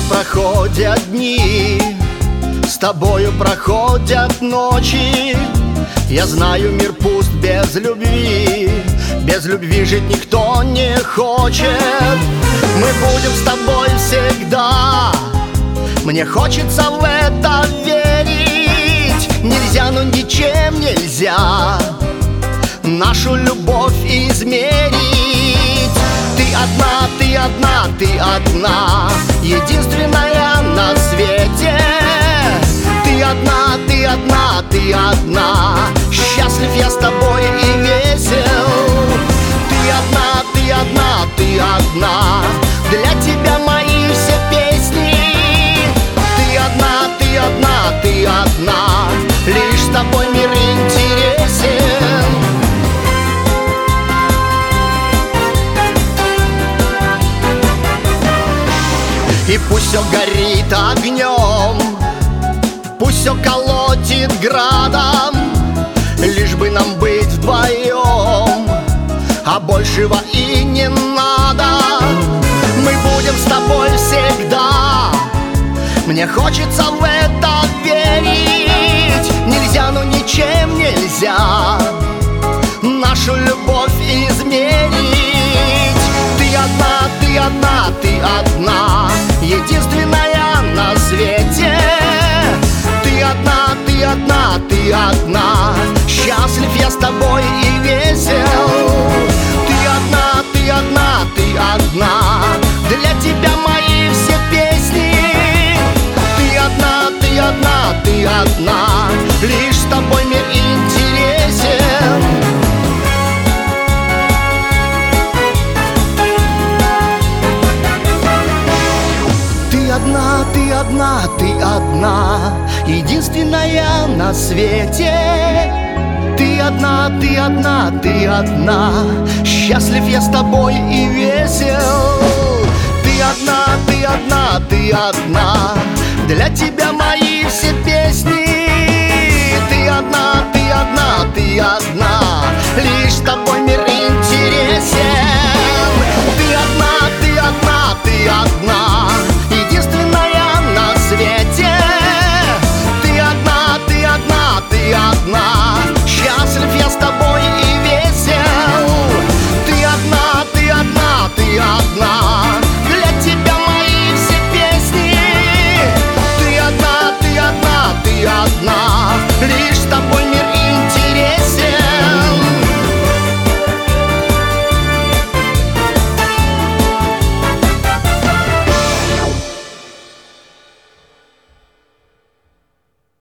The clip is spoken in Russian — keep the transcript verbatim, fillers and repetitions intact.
проходят дни, с тобою проходят ночи. Я знаю, мир пуст без любви, без любви жить никто не хочет. Мы будем с тобой всегда, мне хочется в это верить. Нельзя, ну ничем нельзя нашу любовь измерить. Ты одна, ты одна, ты одна, единственная на свете. Ты одна, ты одна, ты одна, счастлив я с тобой и весел. Ты одна, ты одна, ты одна, для тебя мои все песни. Ты одна, ты одна, ты одна, лишь с тобой мир интересен. И пусть все горит огнем, пусть все колотит градом, лишь бы нам быть вдвоем, а большего и не надо. Мы будем с тобой всегда, мне хочется в это верить. Нельзя, ну ничем нельзя нашу любовь измерить. Ты одна, ты одна, ты одна, единственная на свете. Ты одна, ты одна, ты одна, счастлив я с тобой и весел. Ты одна, ты одна, ты одна, для тебя мои все песни. Ты одна, ты одна, ты одна, лишь с тобой мир интересен. Ты одна, ты одна, ты одна, единственная на свете. Ты одна, ты одна, ты одна, счастлив я с тобой и весел. Ты одна, ты одна, ты одна, для тебя мои все песни. Ты одна, ты одна,